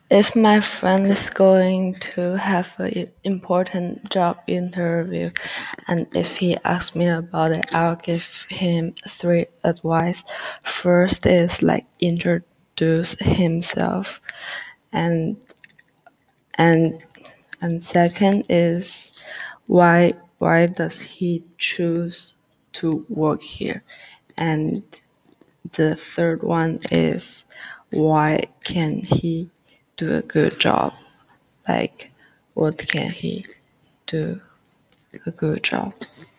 If my friend is going to have an important job interview and if he asks me about it, I'll give him three advice. First is like introduce himself and and and second is why does he choose to work here? And the third one is why can he do a good job? Like, what can he do a good job?